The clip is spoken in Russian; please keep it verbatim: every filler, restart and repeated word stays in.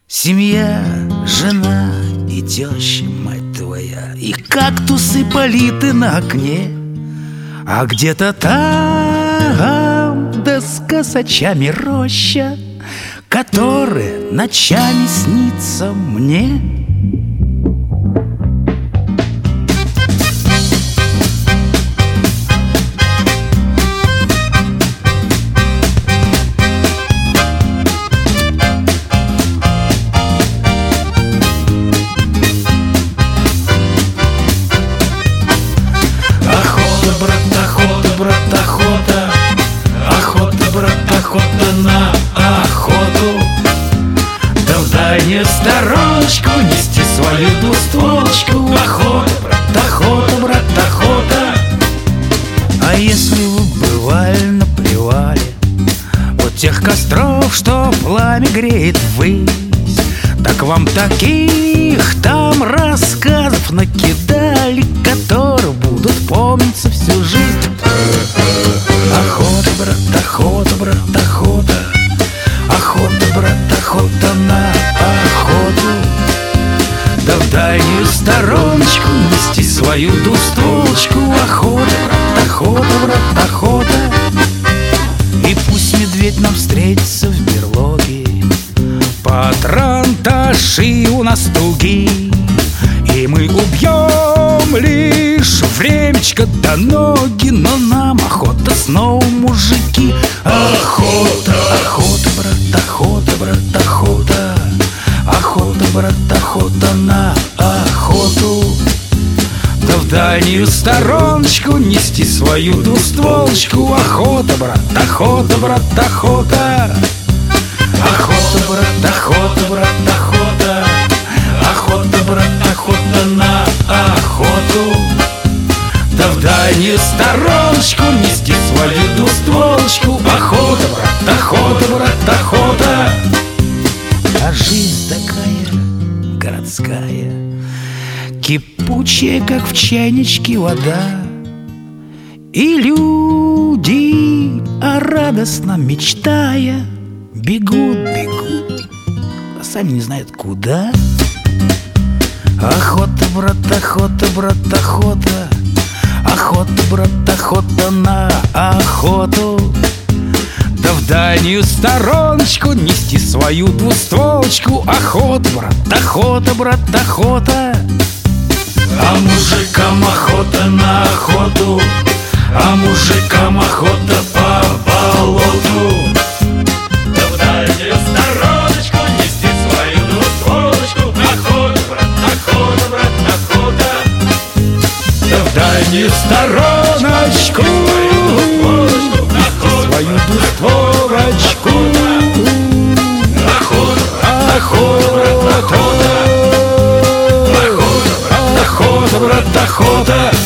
Семья, жена и теща, мать твоя, и кактусы политы на окне. А где-то там, да с косачами роща, которая ночами снится мне. Брат, охота, охота, брат, охота на охоту. Да в дальнюю стороночку нести свою двустволочку. Охота, брат, охота, брат, охота. А если вы бывали на привале вот тех костров, что пламя греет ввысь, так вам таких там рассказов накидали, которые будут помниться всю жизнь. Охота, брат, охота, брат, охота. Охота, брат, охота на охоту. Да в дальнюю стороночку нести свою двустволочку. Охота, брат, охота, брат, охота. И пусть медведь нам встретится в берлоге, патронташи у нас туги, и мы убьем лишь времечко до ноги. Но нам охота снова, мужики. Охота, охота, брат, охота, брат, охота. Охота, брат, охота на охоту. Да в дальнюю стороночку нести свою двустволочку. Охота, брат, охота, брат, охота. охота, брат, охота, брат, охота. Охота, брат, охота на охоту. Да в дальнюю стороночку нести свою двустволочку. Охота, брат, охота, брат, охота. А жизнь такая городская, кипучая, как в чайничке вода. И люди, а радостно мечтая, бегут, бегут, а сами не знают куда. Охота, брат, охота, брат, охота. Охота, брат, охота на охоту. Да в дальнюю стороночку нести свою двустволочку. Охота, брат, охота, брат, охота. А мужикам охота на охоту. А мужикам охота по болоту. Да в дальнюю стороночку нести свою двустволочку. Охота, брат, охота, брат, охота. Да в дальнюю стороночку свою двустволочку. Охота, Охота, охота, охота, брат, охота.